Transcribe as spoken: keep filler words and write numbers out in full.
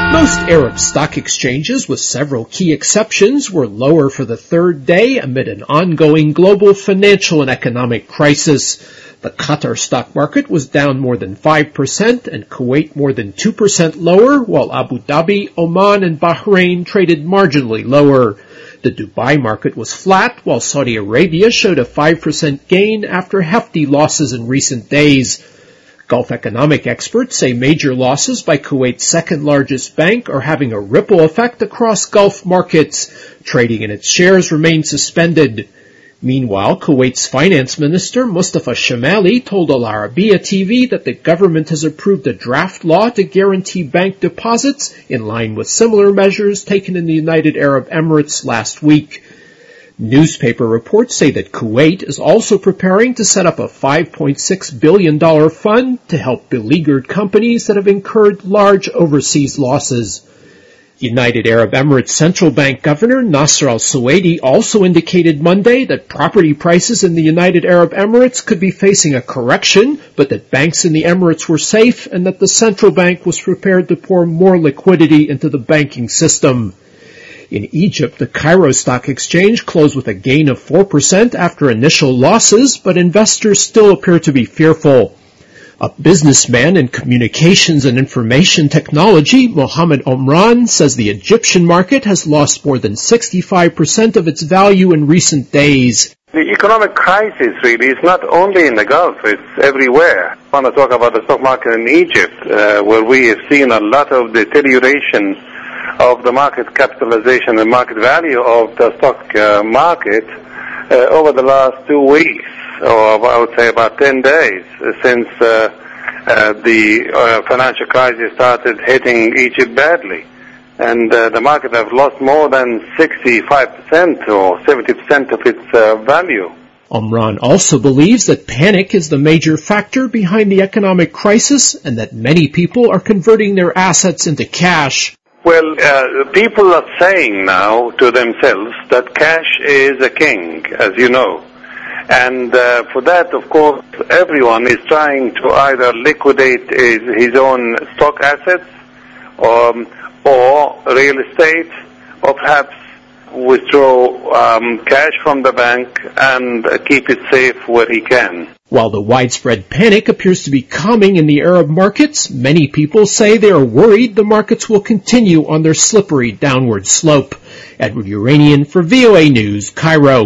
Most Arab stock exchanges, with several key exceptions, were lower for the third day amid an ongoing global financial and economic crisis. The Qatar stock market was down more than five percent and Kuwait more than two percent lower, while Abu Dhabi, Oman, and Bahrain traded marginally lower. The Dubai market was flat, while Saudi Arabia showed a five percent gain after hefty losses in recent days. Gulf economic experts say major losses by Kuwait's second-largest bank are having a ripple effect across Gulf markets. Trading in its shares remains suspended. Meanwhile, Kuwait's finance minister, Mustafa Shamali, told Al Arabiya T V that the government has approved a draft law to guarantee bank deposits in line with similar measures taken in the United Arab Emirates last week. Newspaper reports say that Kuwait is also preparing to set up a five point six billion dollars fund to help beleaguered companies that have incurred large overseas losses. United Arab Emirates Central Bank Governor Nasser al-Suwaidi also indicated Monday that property prices in the United Arab Emirates could be facing a correction, but that banks in the Emirates were safe and that the central bank was prepared to pour more liquidity into the banking system. In Egypt, the Cairo Stock Exchange closed with a gain of four percent after initial losses, but investors still appear to be fearful. A businessman in communications and information technology, Mohammed Omran, says the Egyptian market has lost more than sixty-five percent of its value in recent days. The economic crisis really is not only in the Gulf, it's everywhere. I want to talk about the stock market in Egypt, uh, where we have seen a lot of deterioration of the market capitalization and market value of the stock uh, market uh, over the last two weeks, or I would say about ten days, since uh, uh, the uh, financial crisis started hitting Egypt badly. And uh, the market have lost more than sixty-five percent or seventy percent of its uh, value. Omran also believes that panic is the major factor behind the economic crisis and that many people are converting their assets into cash. Well, uh, people are saying now to themselves that cash is a king, as you know. And uh, for that, of course, everyone is trying to either liquidate his, his own stock assets or, or real estate, or perhaps withdraw um, cash from the bank and uh, keep it safe where he can. While the widespread panic appears to be calming in the Arab markets, many people say they are worried the markets will continue on their slippery downward slope. Edward Uranian for V O A News, Cairo.